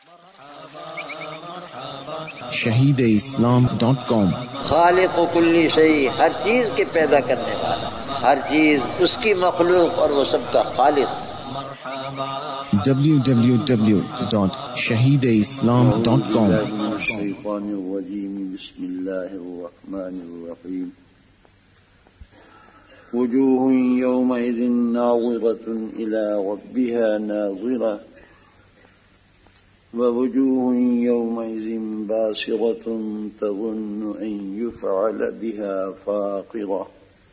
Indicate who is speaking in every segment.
Speaker 1: shahideislam.com
Speaker 2: خالق و کلی شیء، ہر چیز کے پیدا کرنے والا، ہر چیز اس کی مخلوق اور وہ سب کا خالق۔
Speaker 1: www.shahideislam.com
Speaker 3: الشیطان الرجیم بسم اللہ الرحمن الرحیم وجوہ یومئذ ناظرۃ الی ربها ناظرۃ ووجوہ یومئذ باسرۃ تظن ان یفعل بها فاقرۃ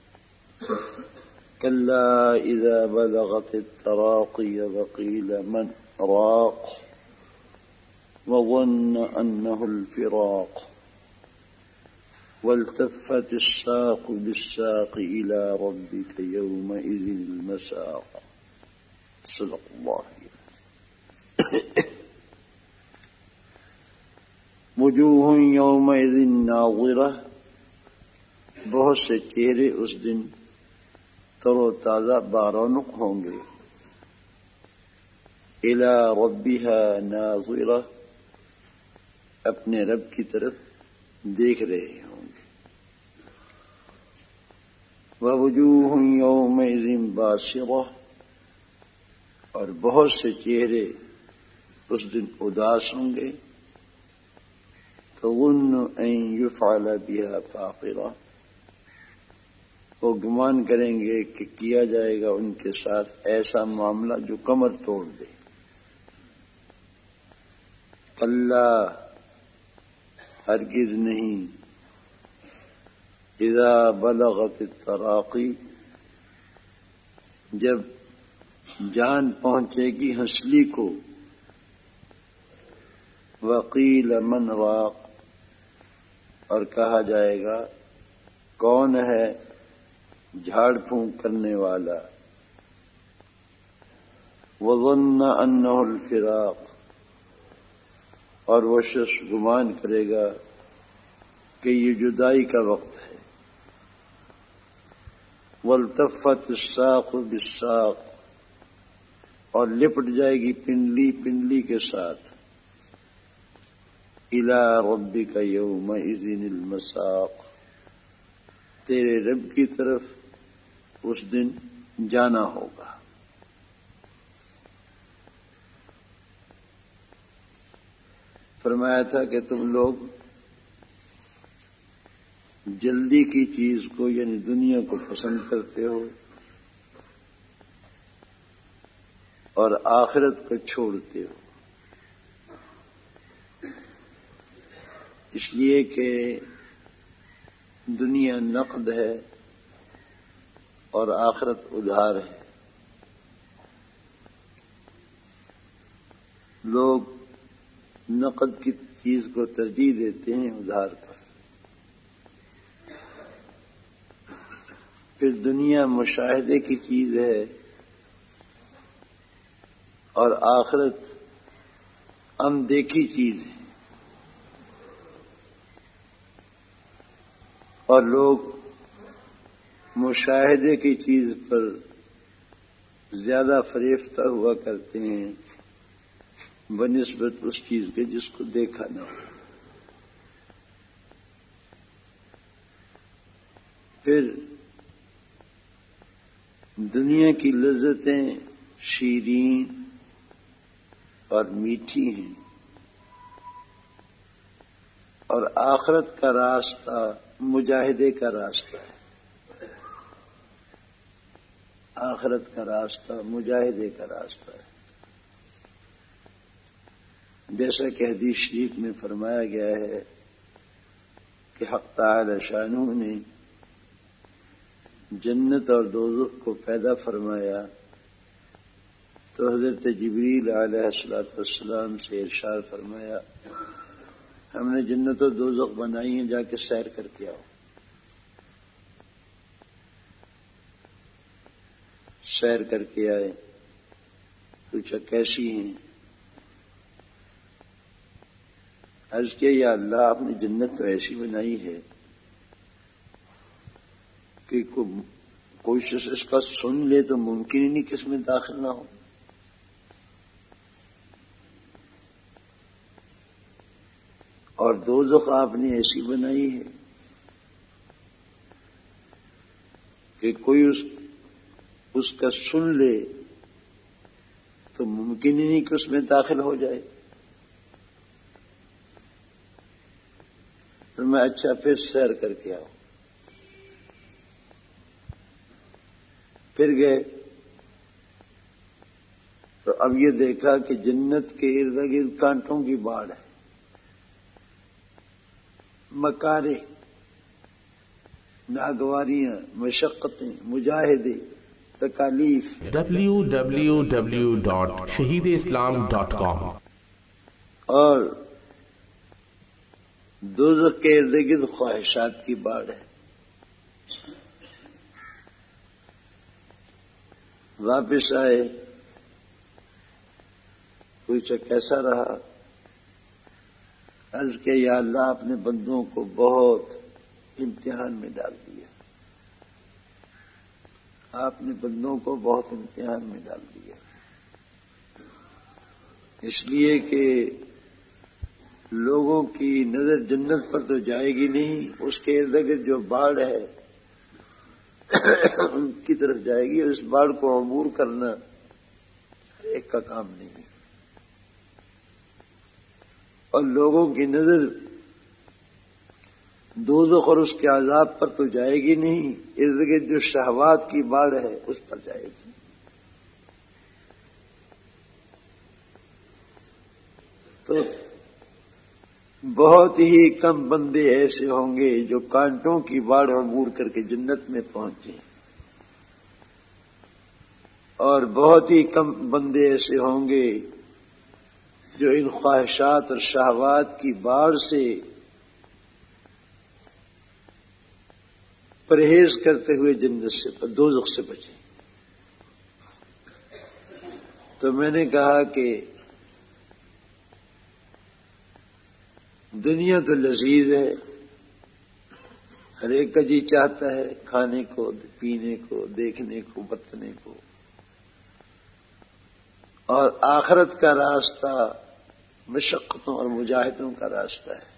Speaker 3: كلا إذا بلغت التراقي وقيل من راق وظن أنه الفراق والتفت الساق بالساق إلى ربك يومئذ المساق صدق الله. وجوه يومئذ ناظرة، بہت سے چہرے اس دن تر و تازہ بارونق ہوں گے. الی ربها ناظرہ، اپنے رب کی طرف دیکھ رہے ہوں گے. ووجوہ یومئذ باسرہ، اور بہت سے چہرے اس دن اداس ہوں گے. تظن ان یفعل بها فاقرہ، وہ گمان کریں گے کہ کیا جائے گا ان کے ساتھ ایسا معاملہ جو کمر توڑ دے. کلا، ہرگز نہیں. اذا بلغت التراقی، جب جان پہنچے گی ہنسلی کو. وقیل من راق، اور کہا جائے گا کون ہے جھاڑ پھونک کرنے والا. وظن انہ الفراق، اور وہ شخص گمان کرے گا کہ یہ جدائی کا وقت ہے. والتفت الساق بالساق، اور لپٹ جائے گی پنڈلی پنڈلی کے ساتھ. الی ربک یومئذ المساق، تیرے رب کی طرف اس دن جانا ہوگا. فرمایا تھا کہ تم لوگ جلدی کی چیز کو یعنی دنیا کو پسند کرتے ہو اور آخرت کو چھوڑتے ہو، اس لیے کہ دنیا نقد ہے اور آخرت ادھار ہے. لوگ نقد کی چیز کو ترجیح دیتے ہیں ادھار پر. پھر دنیا مشاہدے کی چیز ہے اور آخرت دیکھی چیز ہے. اور لوگ مشاہدے کی چیز پر زیادہ فریفتہ ہوا کرتے ہیں بنسبت اس چیز کے جس کو دیکھا نہ ہو. پھر دنیا کی لذتیں شیرین اور میٹھی ہیں اور آخرت کا راستہ مجاہدے کا راستہ ہے. آخرت کا راستہ مجاہدے کا راستہ ہے. جیسا کہ حدیث شریف میں فرمایا گیا ہے کہ حق تعالی شانہ نے جنت اور دوزخ کو پیدا فرمایا تو حضرت جبریل علیہ السلام سے ارشاد فرمایا ہم نے جنت و دوزخ بنائی ہیں، جا کے سیر کر کے آؤ. سیر کر کے آئے، پوچھا کیسی ہیں؟ عرض کیا یا اللہ آپ نے جنت تو ایسی بنائی ہے کہ کوئی شخص اس کا سن لے تو ممکن ہی نہیں کہ اس میں داخل نہ ہو. اور دوزخ آپ نے ایسی بنائی ہے کہ کوئی اس کا سن لے تو ممکن ہی نہیں کہ اس میں داخل ہو جائے. تو میں اچھا پھر سیر کر کے آؤں. پھر گئے تو اب یہ دیکھا کہ جنت کے ارد گرد کانٹوں کی باڑ ہے، مکارے، ناگواریاں، مشقتیں، مجاہدے، تکالیف.
Speaker 1: www.shahideislam.com
Speaker 3: اور دوزخ کے ارد گرد خواہشات کی باڑ ہے. واپس آئے، پوچھا کیسا رہا؟ عرض کہ یا اللہ اپنے بندوں کو بہت امتحان میں ڈال دیا، آپ نے بندوں کو بہت امتحان میں ڈال دیا، اس لیے کہ لوگوں کی نظر جنت پر تو جائے گی نہیں، اس کے ارد گرد جو باڑ ہے ان کی طرف جائے گی، اور اس باڑ کو عبور کرنا ایک کا کام نہیں ہے. اور لوگوں کی نظر دوزخ اور اس کے عذاب پر تو جائے گی نہیں، ارد گرد جو شہوات کی باڑ ہے اس پر جائے گی. تو بہت ہی کم بندے ایسے ہوں گے جو کانٹوں کی باڑ عبور کر کے جنت میں پہنچے، اور بہت ہی کم بندے ایسے ہوں گے جو ان خواہشات اور شہوات کی باڑ سے پرہیز کرتے ہوئے جنت سے دوزخ سے بچے. تو میں نے کہا کہ دنیا تو لذیذ ہے، ہر ایک کا جی چاہتا ہے کھانے کو، پینے کو، دیکھنے کو، برتنے کو، اور آخرت کا راستہ مشقتوں اور مجاہدوں کا راستہ ہے.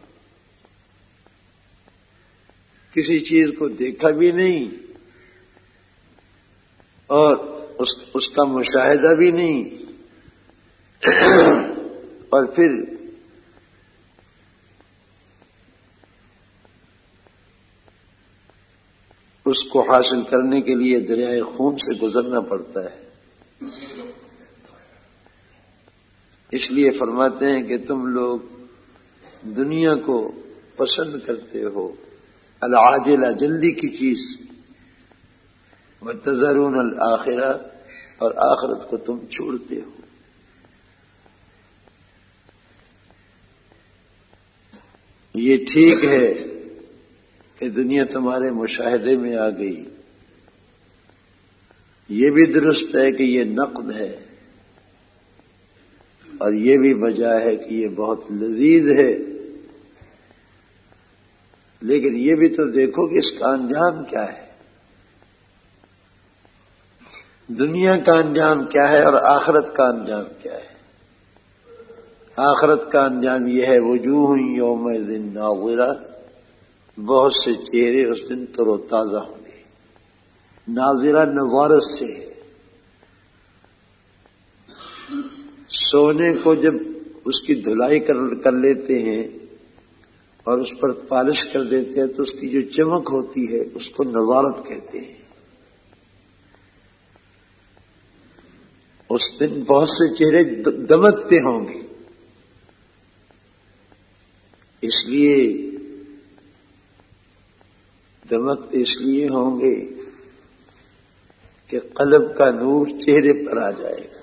Speaker 3: کسی چیز کو دیکھا بھی نہیں اور اس کا مشاہدہ بھی نہیں، اور پھر اس کو حاصل کرنے کے لیے دریائے خون سے گزرنا پڑتا ہے. اس لیے فرماتے ہیں کہ تم لوگ دنیا کو پسند کرتے ہو، العاجلہ، جلدی کی چیز، وتذرون الآخرہ، اور آخرت کو تم چھوڑتے ہو. یہ ٹھیک ہے کہ دنیا تمہارے مشاہدے میں آ گئی، یہ بھی درست ہے کہ یہ نقد ہے، اور یہ بھی وجہ ہے کہ یہ بہت لذیذ ہے، لیکن یہ بھی تو دیکھو کہ اس کا انجام کیا ہے. دنیا کا انجام کیا ہے اور آخرت کا انجام کیا ہے؟ آخرت کا انجام یہ ہے وجوہ یومئذ ناظرہ، بہت سے چہرے اس دن تر و تازہ ہوں گے. ناظرہ نظارت سے، سونے کو جب اس کی دھلائی کر لیتے ہیں اور اس پر پالش کر دیتے ہیں تو اس کی جو چمک ہوتی ہے اس کو نظارت کہتے ہیں. اس دن بہت سے چہرے دمکتے ہوں گے، اس لیے دمکتے اس لیے ہوں گے کہ قلب کا نور چہرے پر آ جائے گا،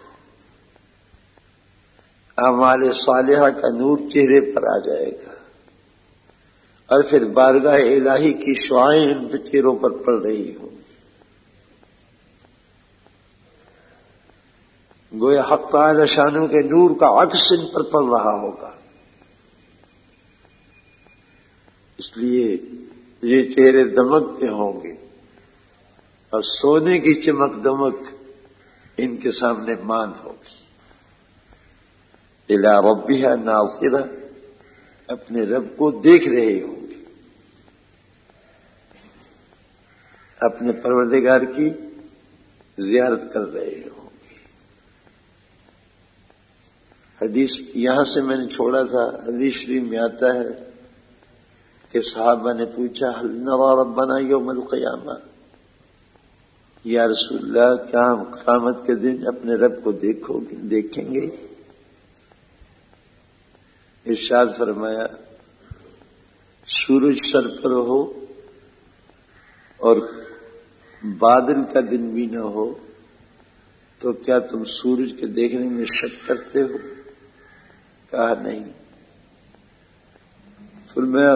Speaker 3: اعمال صالحہ کا نور چہرے پر آ جائے گا، اور پھر بارگاہ الہی کی شعائیں ان چہروں پر پڑ رہی ہوں. گویا حق تعالی شانوں کے نور کا عکس ان پر پڑ رہا ہوگا. اس لیے یہ چہرے دمکتے ہوں گے اور سونے کی چمک دمک ان کے سامنے ماند ہوگی. الی ربها ناظرہ، اپنے رب کو دیکھ رہے ہوں گے، اپنے پروردگار کی زیارت کر رہے ہوں گے۔ حدیث یہاں سے میں نے چھوڑا تھا، حدیث شریف میں آتا ہے کہ صحابہ نے پوچھا هل نرى ربنا یوم القیامہ، یا رسول اللہ کیا ہم قیامت کے دن اپنے رب کو دیکھیں گے؟ ارشاد فرمایا سورج سر پر ہو اور بادل کا دن بھی نہ ہو تو کیا تم سورج کے دیکھنے میں شک کرتے ہو؟ کہا نہیں۔ فرمایا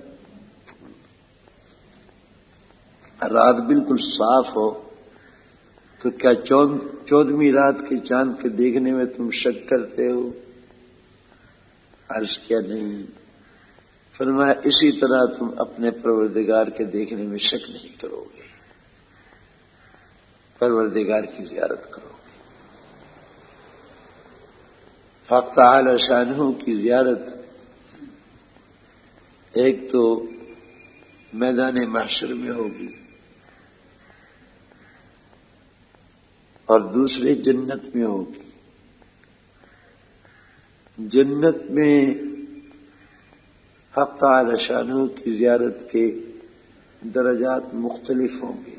Speaker 3: رات بالکل صاف ہو تو کیا 14ویں رات کے چاند کے دیکھنے میں تم شک کرتے ہو؟ عرض کیا نہیں۔ فرمایا اسی طرح تم اپنے پروردگار کے دیکھنے میں شک نہیں کرو گے، پروردگار کی زیارت کرو گے۔ حق تعالی شانہ کی زیارت ایک تو میدان محشر میں ہوگی اور دوسرے جنت میں ہوگی۔ جنت میں حق تعالی شانہ کی زیارت کے درجات مختلف ہوں گے۔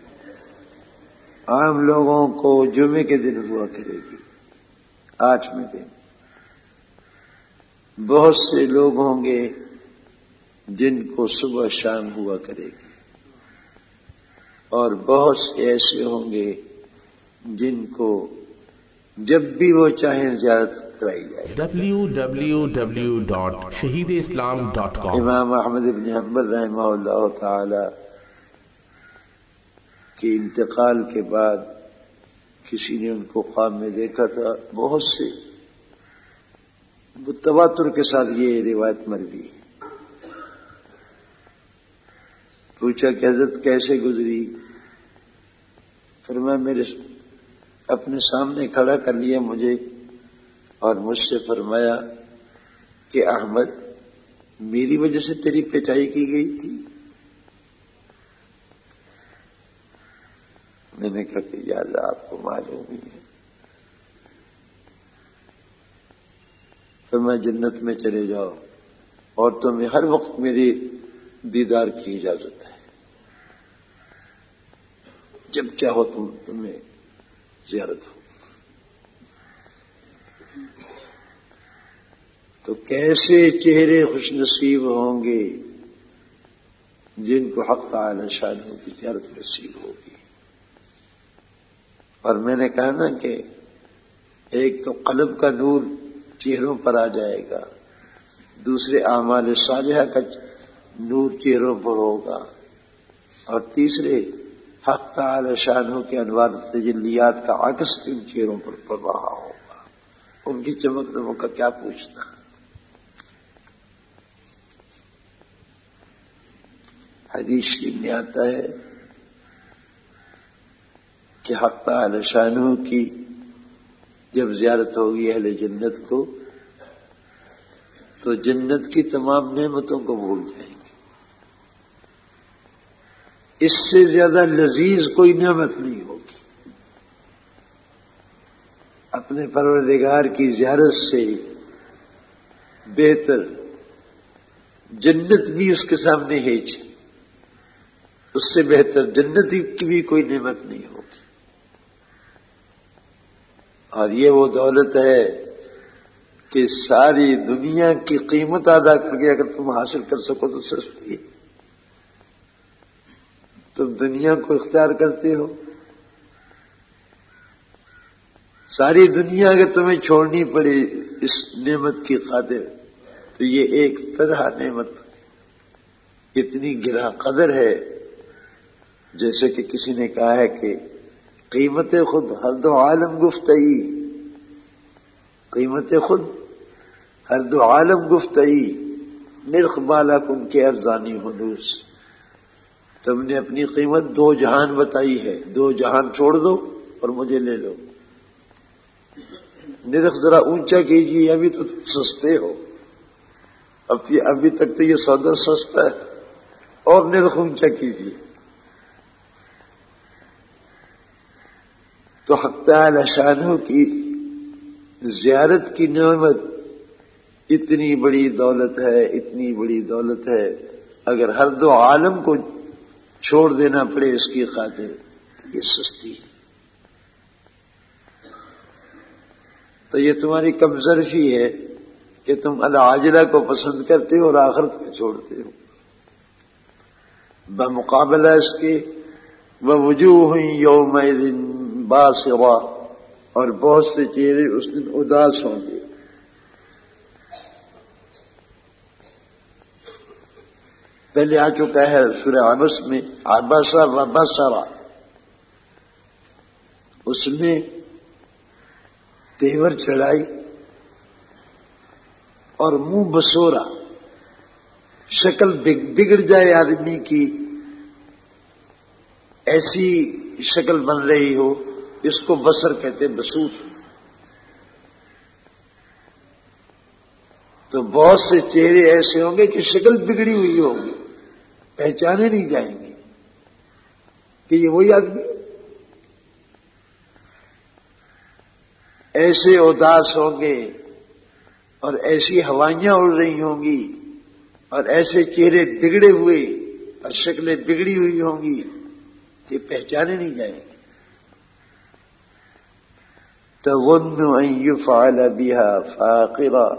Speaker 3: عام لوگوں کو جمعے کے دن ہوا کرے گی، 8ویں دن۔ بہت سے لوگ ہوں گے جن کو صبح شام ہوا کرے گی، اور بہت سے ایسے ہوں گے جن کو جب بھی وہ چاہیں زیارت کرائی جائے۔
Speaker 1: www.shahideislam.com
Speaker 3: امام احمد بن حنبل رحمہ اللہ تعالی کے انتقال کے بعد کسی نے ان کو خواب میں دیکھا تھا، بہت سے تواتر کے ساتھ یہ روایت مروی ہے۔ پوچھا کہ حضرت کیسے گزری؟ فرمایا میرے اپنے سامنے کھڑا کر لیا مجھے اور مجھ سے فرمایا کہ احمد میری وجہ سے تیری پٹائی کی گئی تھی؟ میں نے کہا کہ یا اللہ آپ کو معلوم ہی ہے۔ فرمایا جنت میں چلے جاؤ اور تمہیں ہر وقت میری دیدار کی اجازت ہے، جب چاہو تمہیں زیارت ہو۔ تو کیسے چہرے خوش نصیب ہوں گے جن کو حق تعالی شانہ کی زیارت نصیب ہوگی۔ اور میں نے کہا نا کہ ایک تو قلب کا نور چہروں پر آ جائے گا، دوسرے اعمال صالحہ کا نور چہروں پر ہوگا، اور تیسرے حق تعالی شانہ کے انوار تجلیات کا عکس ان چہروں پر پڑ رہا ہوگا۔ ان کی چمک دمک کا کیا پوچھنا۔ حدیث شریف میں آتا ہے کہ حق تعالی شانہ کی جب زیارت ہوگی اہل جنت کو تو جنت کی تمام نعمتوں کو بھول جائیں گے۔ اس سے زیادہ لذیذ کوئی نعمت نہیں ہوگی۔ اپنے پروردگار کی زیارت سے بہتر جنت بھی اس کے سامنے ہے، اس سے بہتر جنت کی بھی کوئی نعمت نہیں ہوگی۔ اور یہ وہ دولت ہے کہ ساری دنیا کی قیمت ادا کر کے اگر تم حاصل کر سکو تو سستی ہے۔ تم دنیا کو اختیار کرتے ہو، ساری دنیا اگر تمہیں چھوڑنی پڑے اس نعمت کی خاطر تو یہ ایک طرح نعمت اتنی گرہ قدر ہے، جیسے کہ کسی نے کہا ہے کہ قیمت خود ہر دو عالم گفتئی، قیمت خود ہر دو عالم گفتئی، نرخ بالا کن کے ارزانی ہنوس۔ تم نے اپنی قیمت 2 جہان بتائی ہے، 2 جہان چھوڑ دو اور مجھے لے لو۔ نرخ ذرا اونچا کیجیے، ابھی تو تم سستے ہو۔ ابھی تک تو یہ سودا سستا ہے اور نرخ اونچا کیجیے. تو حق تعالی شانہ کی زیارت کی نعمت اتنی بڑی دولت ہے، اتنی بڑی دولت ہے، اگر ہر دو عالم کو چھوڑ دینا پڑے اس کی خاطر تو یہ سستی ہے. تو یہ تمہاری کمزرفی ہے کہ تم العاجلہ کو پسند کرتے ہو اور آخرت کو چھوڑتے ہو. بمقابلہ اس کے ووجوہ یومئذ باسرہ، اور بہت سے چہرے اس دن اداس ہوں گے. پہلے آ چکا ہے سورہ عبس میں عبس و بصر، اس نے تیور چڑھائی اور منہ بسورا، شکل بگڑ جائے آدمی کی، ایسی شکل بن رہی ہو، اس کو بصر کہتے، بصور. تو بہت سے چہرے ایسے ہوں گے کہ شکل بگڑی ہوئی ہوگی، پہچانے نہیں جائیں گے کہ یہ وہی آدمی. ایسے اداس ہوں گے اور ایسی ہوائیاں اڑ رہی ہوں گی اور ایسے چہرے بگڑے ہوئے اور شکلیں بگڑی ہوئی ہوں گی کہ پہچانے نہیں جائیں گے. تظن ان يفعل بها فاقرہ،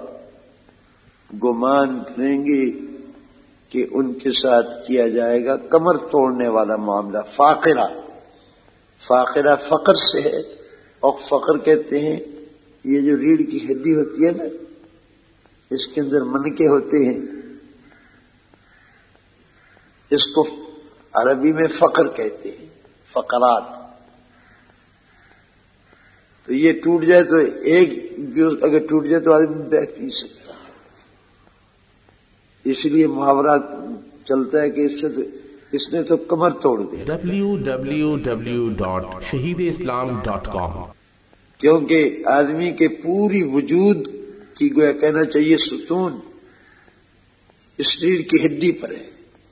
Speaker 3: گمان کریں گے کہ ان کے ساتھ کیا جائے گا کمر توڑنے والا معاملہ. فاقرہ فقر سے ہے، اور فقر کہتے ہیں یہ جو ریڑھ کی ہڈی ہوتی ہے نا، اس کے اندر منکے ہوتے ہیں، اس کو عربی میں فقر کہتے ہیں، فقرات. تو یہ ٹوٹ جائے تو ایک اگر ٹوٹ جائے تو آدمی بیٹھ نہیں سکتا. اس لیے محاورہ چلتا ہے کہ اس نے تو کمر توڑ دی.
Speaker 1: www.shahideislam.com.
Speaker 3: کیونکہ آدمی کے پوری وجود کی گویا کہنا چاہیے ستون اس ریڑھ کی ہڈی پر ہے.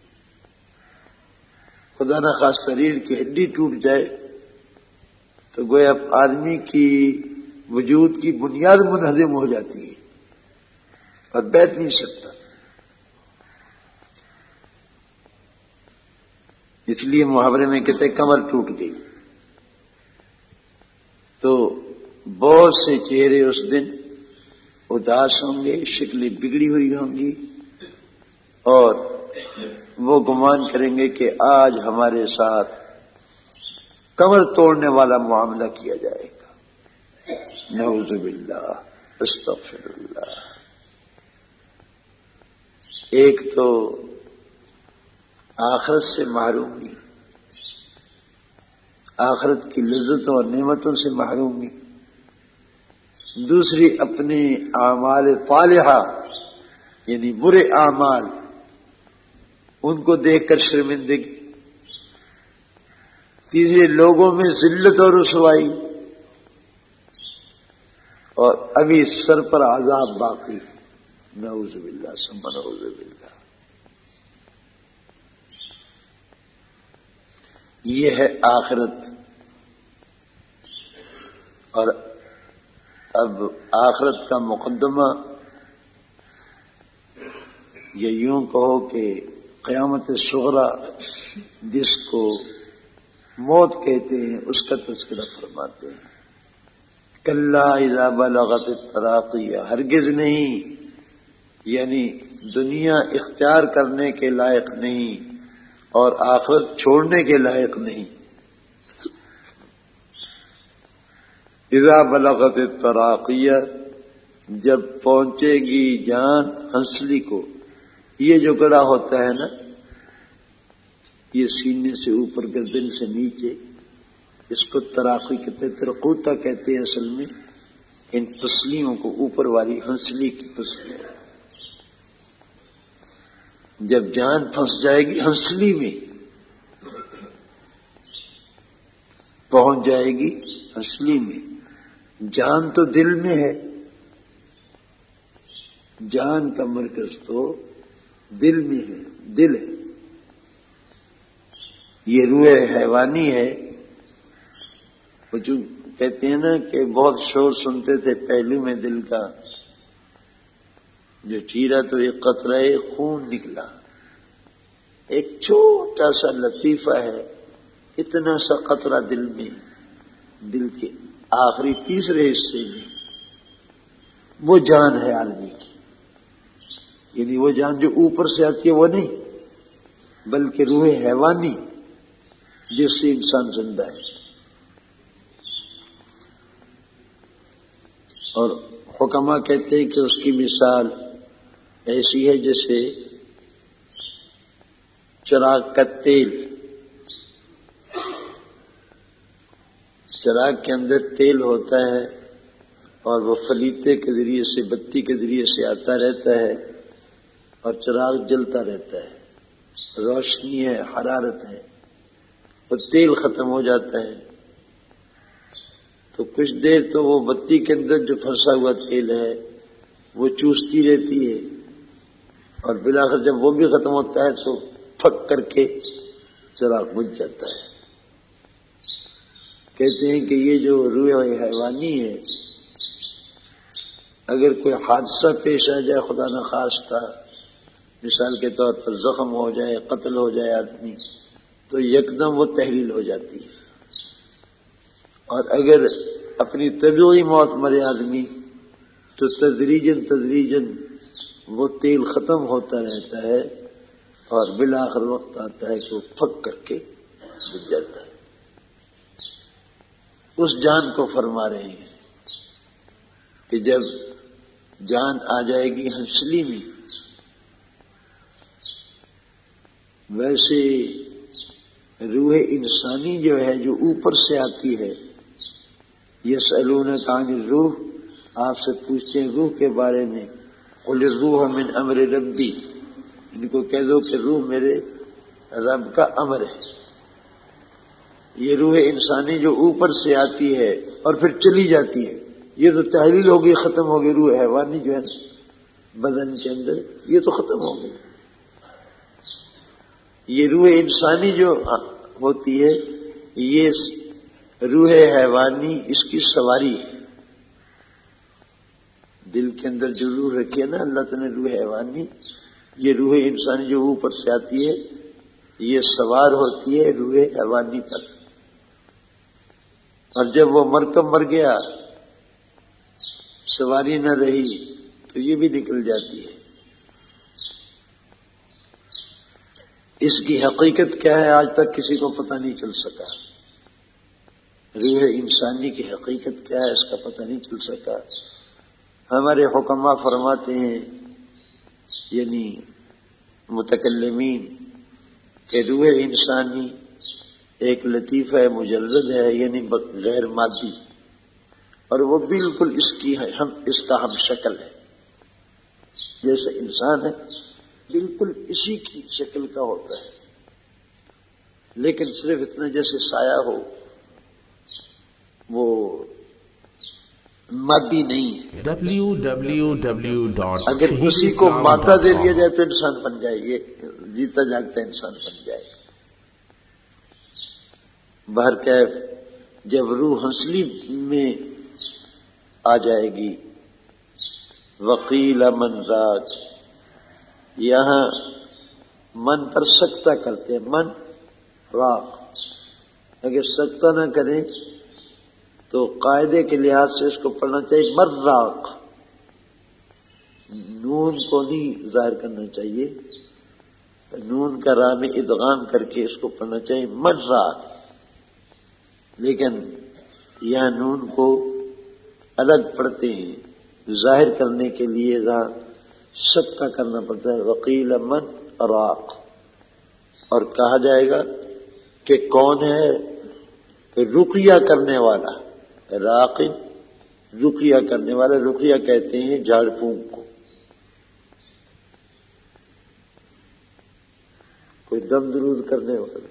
Speaker 3: خدا نہ خواستہ ریڑھ کی ہڈی ٹوٹ جائے تو گویا آدمی کی وجود کی بنیاد منہدم ہو جاتی ہے اور بیٹھ نہیں سکتا. اس لیے محاورے میں کہتے کمر ٹوٹ گئی. تو بہت سے چہرے اس دن اداس ہوں گے، شکلیں بگڑی ہوئی ہوں گی، اور وہ گمان کریں گے کہ آج ہمارے ساتھ کمر توڑنے والا معاملہ کیا جائے گا. نعوذ باللہ، استغفر اللہ. ایک تو آخرت سے محرومی، آخرت کی لذتوں اور نعمتوں سے محرومی. دوسری اپنے اعمال طالحہ یعنی برے اعمال، ان کو دیکھ کر شرمندگی. تیسرے لوگوں میں ذلت اور رسوائی، اور ابھی سر پر عذاب باقی. نعوذ باللہ ثم نعوذ باللہ. یہ ہے آخرت. اور اب آخرت کا مقدمہ یہ یوں کہو کہ قیامت صغریٰ جس کو موت کہتے ہیں اس کا تذکرہ فرماتے ہیں. کلا اذا بلغت التراقی، ہرگز نہیں، یعنی دنیا اختیار کرنے کے لائق نہیں اور آخرت چھوڑنے کے لائق نہیں. اذا بلغت التراقیہ، جب پہنچے گی جان ہنسلی کو. یہ جو گڑا ہوتا ہے نا، یہ سینے سے اوپر گردن سے نیچے، اس کو تراقی کہتے ہیں، ترقوتا کہتے ہیں اصل میں ان پسلیوں کو، اوپر والی ہنسلی کی پسلیاں. جب جان پھنس جائے گی ہنسلی میں، پہنچ جائے گی ہنسلی میں. جان تو دل میں ہے، جان کا مرکز تو دل میں ہے، دل ہے. یہ روح حیوانی ہے. وہ جو کہتے ہیں نا کہ بہت شور سنتے تھے پہلو میں دل کا، جو چیرا تو ایک قطرہ خون نکلا. ایک چھوٹا سا لطیفہ ہے، اتنا سا قطرہ دل میں، دل کے آخری تیسرے حصے میں. وہ جان ہے آدمی کی، یعنی وہ جان جو اوپر سے آتی ہے وہ نہیں، بلکہ روح حیوانی جس سے انسان زندہ ہے. اور حکما کہتے ہیں کہ اس کی مثال ایسی ہے جیسے چراغ کا تیل. چراغ کے اندر تیل ہوتا ہے اور وہ فلیتے کے ذریعے سے، بتی کے ذریعے سے آتا رہتا ہے اور چراغ جلتا رہتا ہے. روشنی ہے، حرارت ہے. وہ تیل ختم ہو جاتا ہے تو کچھ دیر تو وہ بتی کے اندر جو پھنسا ہوا تیل ہے وہ چوستی رہتی ہے، اور بالآخر جب وہ بھی ختم ہوتا ہے تو پھک کر کے چراغ بجھ جاتا ہے. کہتے ہیں کہ یہ جو روح حیوانی ہے، اگر کوئی حادثہ پیش آ جائے خدا نخواستہ، مثال کے طور پر زخم ہو جائے، قتل ہو جائے آدمی، تو یکدم وہ تحلیل ہو جاتی ہے. اور اگر اپنی طبیعی موت مرے آدمی تو تدریجاً وہ تیل ختم ہوتا رہتا ہے اور بالآخر وقت آتا ہے کہ وہ پھک کر کے بجھ جاتا ہے. اس جان کو فرما رہے ہیں کہ جب جان آ جائے گی ہنسلی میں، ویسے روح انسانی جو ہے جو اوپر سے آتی ہے. یسألونک عن الروح، آپ سے پوچھتے ہیں روح کے بارے میں. قل الروح من امر ربی، ان کو کہہ دو کہ روح میرے رب کا امر ہے. یہ روح انسانی جو اوپر سے آتی ہے اور پھر چلی جاتی ہے، یہ تو تحلیل ہوگی، ختم ہوگی. روح حیوانی جو ہے بدن کے اندر، یہ تو ختم ہو گئی. یہ روح انسانی جو ہوتی ہے، یہ روح حیوانی اس کی سواری ہے. دل کے اندر جو روح رکھی ہے نا اللہ تعالیٰ نے روح حیوانی، یہ روح انسانی جو اوپر سے آتی ہے یہ سوار ہوتی ہے روح حیوانی پر. اور جب وہ مرکب مر گیا، سواری نہ رہی، تو یہ بھی نکل جاتی ہے. اس کی حقیقت کیا ہے آج تک کسی کو پتہ نہیں چل سکا. روح انسانی کی حقیقت کیا ہے اس کا پتہ نہیں چل سکا. ہمارے حکما فرماتے ہیں، یعنی متکلمین، کہ روح انسانی ایک لطیفہ مجرد ہے، یعنی غیر مادی، اور وہ بالکل اس کا ہم شکل ہے. جیسے انسان ہے بالکل اسی کی شکل کا ہوتا ہے، لیکن صرف اتنا جیسے سایہ ہو، وہ مادی نہیں ہے. اگر اسی کو مادہ دے دیا جائے تو انسان بن جائے، یہ جیتا جاگتا انسان بن جائے. بہرکیف جب روح ہنسلی میں آ جائے گی، وقیل من راق، یہاں من پر سکتہ کرتے ہیں، من راق. اگر سکتہ نہ کریں تو قاعدے کے لحاظ سے اس کو پڑھنا چاہیے مراق. نون کو نہیں ظاہر کرنا چاہیے، نون کا راہ میں ادغام کر کے اس کو پڑھنا چاہیے مراق. لیکن یہاں نون کو الگ پڑھتے ہیں، ظاہر کرنے کے لیے سکتہ کرنا پڑتا ہے. وقیل من راق، اور کہا جائے گا کہ کون ہے رقیہ کرنے والا. راقب رقیہ کرنے والا، رقیہ کہتے ہیں جھاڑ پھونک کو. کوئی دم درود کرنے والا،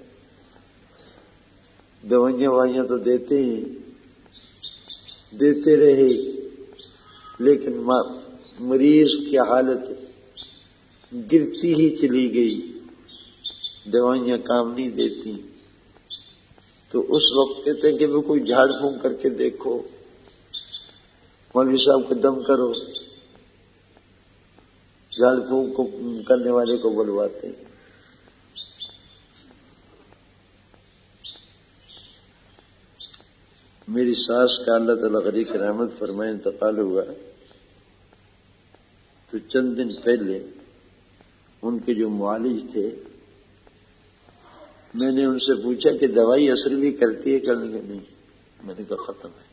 Speaker 3: دوائیاں وائیاں تو دیتے ہیں، دیتے رہے، لیکن مریض کی حالت گرتی ہی چلی گئی، دوائیاں کام نہیں دیتی، تو اس وقت کہتے ہیں کہ وہ کوئی جھاڑ پھونک کر کے دیکھو، مولوی صاحب کو دم کرو، جھاڑ پھونک کو کرنے والے کو بلواتے ہیں۔ میری ساس کا اللہ تعالیٰ غریق رحمت فرمائے انتقال ہوا، تو چند دن پہلے ان کے جو معالج تھے، میں نے ان سے پوچھا کہ دوائی اثر بھی کرتی ہے؟ کرنے کے نہیں، میں نے کہا ختم ہے۔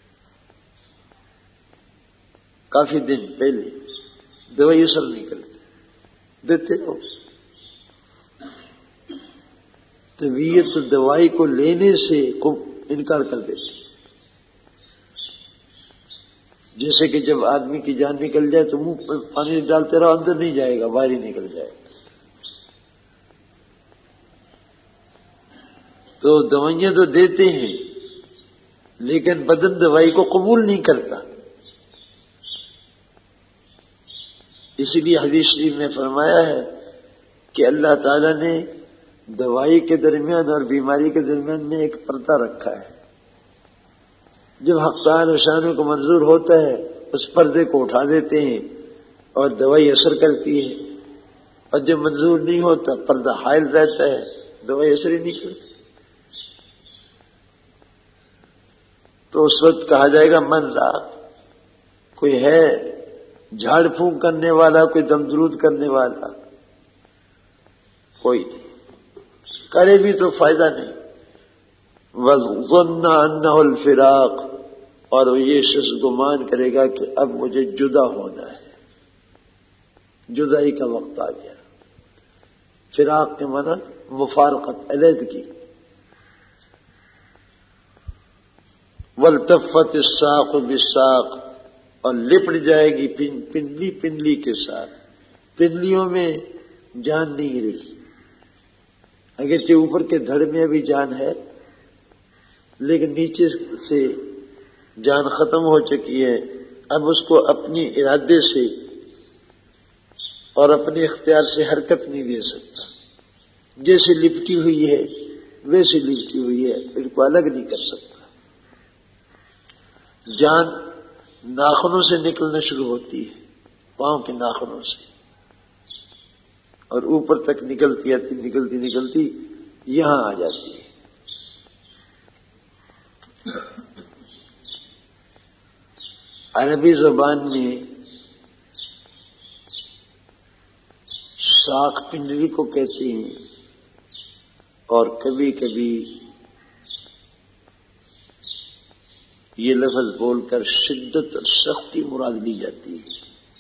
Speaker 3: کافی دن پہلے دوائی اثر نہیں کرتی، دیتے ہو طبیعت دوائی کو لینے سے انکار کر دیتی، جیسے کہ جب آدمی کی جان نکل جائے تو منہ پر پانی ڈالتے رہو، اندر نہیں جائے گا، باہر ہی نکل جائے گا۔ تو دوائیاں تو دیتے ہیں لیکن بدن دوائی کو قبول نہیں کرتا، اسی لیے حدیث شریف میں فرمایا ہے کہ اللہ تعالیٰ نے دوائی کے درمیان اور بیماری کے درمیان میں ایک پردہ رکھا ہے، جب حق تعالی شان کو منظور ہوتا ہے اس پردے کو اٹھا دیتے ہیں اور دوائی اثر کرتی ہے، اور جب منظور نہیں ہوتا پردہ حائل رہتا ہے، دوائی اثر ہی نہیں کرتی۔ تو اس وقت کہا جائے گا من راق، کوئی ہے جھاڑ پھونک کرنے والا، کوئی دم درود کرنے والا، کوئی نہیں، کرے بھی تو فائدہ نہیں۔ وَظَنَّ أَنَّهُ الْفِرَاقُ، اور وہ یہ شخص گمان کرے گا کہ اب مجھے جدا ہونا ہے، جدائی کا وقت آ گیا۔ فراق کے معنی مفارقت، علیحدگی۔ وَالْتَفَّتِ السَّاقُ بِالسَّاقِ، اور لپٹ جائے گی پنڈلی پنڈلی کے ساتھ، پنڈلیوں میں جان نہیں رہی، اگرچہ اوپر کے دھڑ میں ابھی جان ہے لیکن نیچے سے جان ختم ہو چکی ہے، اب اس کو اپنی ارادے سے اور اپنے اختیار سے حرکت نہیں دے سکتا، جیسے لپٹی ہوئی ہے ویسے لپٹی ہوئی ہے، پھر کو الگ نہیں کر سکتا۔ جان ناخنوں سے نکلنا شروع ہوتی ہے، پاؤں کے ناخنوں سے، اور اوپر تک نکلتی آتی، نکلتی نکلتی یہاں آ جاتی ہے۔ عربی زبان میں ساق پنڈلی کو کہتے ہیں، اور کبھی کبھی یہ لفظ بول کر شدت اور سختی مراد لی جاتی ہے۔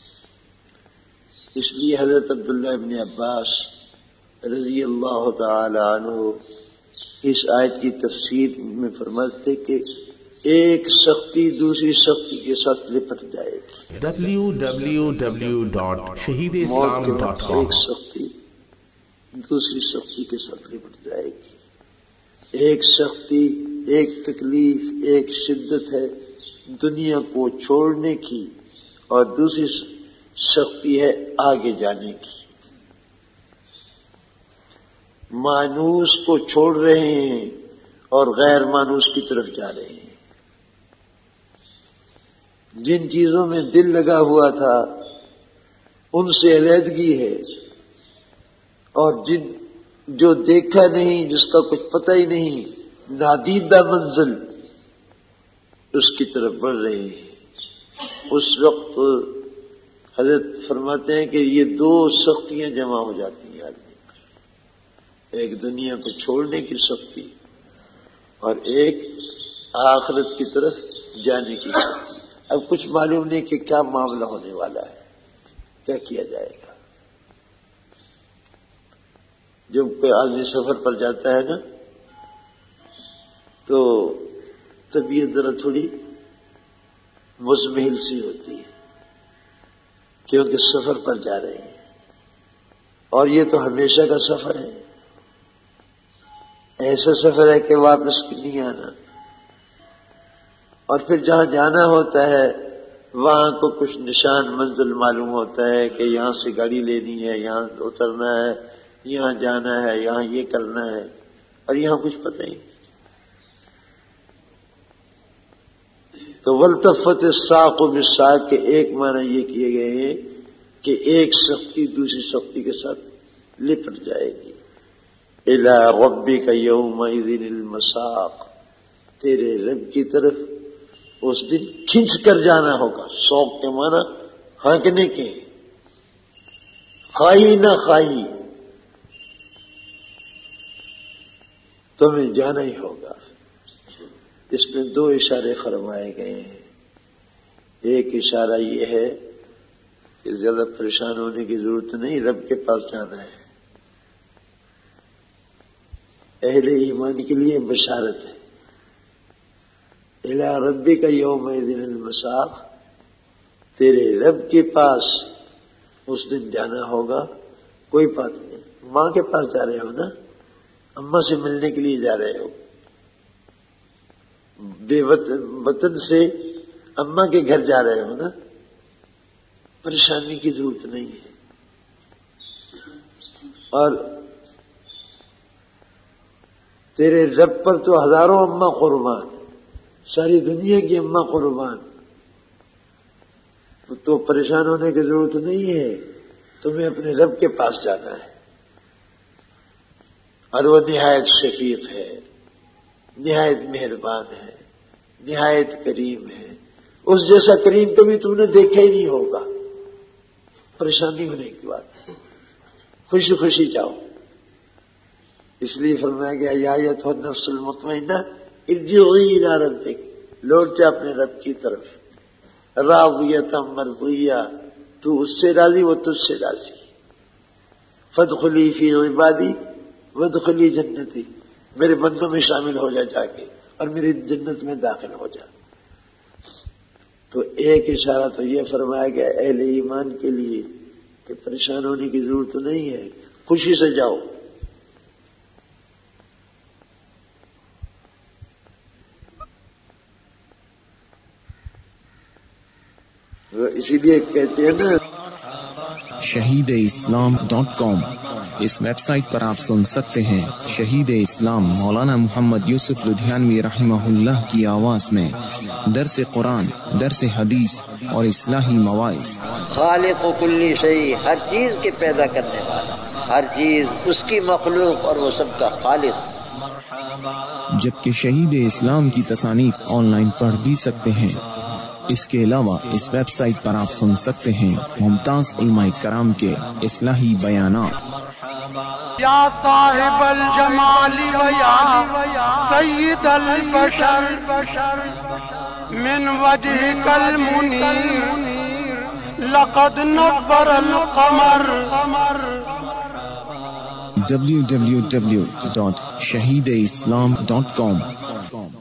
Speaker 3: اس لیے حضرت عبداللہ ابن عباس رضی اللہ تعالی عنہ اس آیت کی تفسیر میں فرماتے کہ ایک سختی دوسری سختی کے ساتھ لپٹ جائے گی۔
Speaker 1: www.shahideislam.com
Speaker 3: ایک سختی دوسری سختی کے ساتھ لپٹ جائے گی۔ ایک سختی، ایک تکلیف، ایک شدت ہے دنیا کو چھوڑنے کی، اور دوسری سختی ہے آگے جانے کی۔ مانوس کو چھوڑ رہے ہیں اور غیر مانوس کی طرف جا رہے ہیں۔ جن چیزوں میں دل لگا ہوا تھا ان سے علیحدگی ہے، اور جو دیکھا نہیں، جس کا کچھ پتہ ہی نہیں، نادیدہ منزل، اس کی طرف بڑھ رہے ہیں۔ اس وقت حضرت فرماتے ہیں کہ یہ دو سختیاں جمع ہو جاتی ہیں آدمی پر، ایک دنیا کو چھوڑنے کی سختی اور ایک آخرت کی طرف جانے کی سختی۔ اب کچھ معلوم نہیں کہ کیا معاملہ ہونے والا ہے، کیا کیا جائے گا۔ جب کوئی آدمی سفر پر جاتا ہے نا تو طبیعت ذرا تھوڑی مزمحل سی ہوتی ہے، کیونکہ سفر پر جا رہے ہیں، اور یہ تو ہمیشہ کا سفر ہے، ایسا سفر ہے کہ واپس نہیں آنا۔ اور پھر جہاں جانا ہوتا ہے وہاں کو کچھ نشان منزل معلوم ہوتا ہے کہ یہاں سے گاڑی لینی ہے، یہاں اترنا ہے، یہاں جانا ہے، یہاں یہ کرنا ہے، اور یہاں کچھ پتہ ہی نہیں۔ تو والتفت الساق بالساق کے ایک معنی یہ کیے گئے ہیں کہ ایک سختی دوسری سختی کے ساتھ لپٹ جائے گی۔ الی ربک یومئذ المساق، تیرے رب کی طرف اس دن کھنچ کر جانا ہوگا۔ سوق کے معنی ہانکنے کے، خواہی نہ خواہی تمہیں جانا ہی ہوگا۔ اس میں دو اشارے فرمائے گئے ہیں۔ ایک اشارہ یہ ہے کہ زیادہ پریشان ہونے کی ضرورت نہیں، رب کے پاس جانا ہے۔ اہل ایمان کے لیے بشارت ہے، الی ربک یومئذ المساق، تیرے رب کے پاس اس دن جانا ہوگا۔ کوئی بات نہیں، ماں کے پاس جا رہے ہو نا، اماں سے ملنے کے لیے جا رہے ہو، بے وطن سے اماں کے گھر جا رہے ہو نا، پریشانی کی ضرورت نہیں ہے۔ اور تیرے رب پر تو ہزاروں اماں قربان، ساری دنیا کی اماں قربان، تو پریشان ہونے کی ضرورت نہیں ہے، تمہیں اپنے رب کے پاس جانا ہے۔ اور وہ نہایت شفیق ہے، نہایت مہربان ہے، نہایت کریم ہے۔ اس جیسا کریم کبھی تم نے دیکھا ہی نہیں ہوگا۔ پریشانی ہونے کی بات، خوشی خوشی جاؤ۔ اس لیے فرمایا گیا یا ایھا النفس المطمئنہ ارجعی الی ربک، لوٹ جا اپنے رب کی طرف، راضیۃ مرضیہ، تو اس سے راضی وہ تجھ سے راضی، فادخلی فی عبادی وادخلی جنتی، میرے بندوں میں شامل ہو جا کے اور میری جنت میں داخل ہو جا۔ تو ایک اشارہ تو یہ فرمایا گیا اہل ایمان کے لیے کہ پریشان ہونے کی ضرورت نہیں ہے، خوشی سے جاؤ۔ اسی لیے کہتے ہیں نا
Speaker 1: shahideislam.com، اس ویب سائٹ پر آپ سن سکتے ہیں شہید اسلام مولانا محمد یوسف لدھیانوی رحمہ اللہ کی آواز میں درس قرآن، درس حدیث اور اصلاحی مواعظ۔
Speaker 2: خالق و کلی شیء، ہر چیز کے پیدا کرنے والا، ہر چیز اس کی مخلوق اور وہ سب کا خالق۔
Speaker 1: جبکہ شہید اسلام کی تصانیف آن لائن پڑھ بھی سکتے ہیں۔ اس کے علاوہ اس ویب سائٹ پر آپ سن سکتے ہیں ممتاز علماء کرام کے اصلاحی بیانات۔
Speaker 4: یا صاحب الجمال و یا سید البشر من وجهك المنیر لقد نور القمر۔
Speaker 1: www.shahideislam.com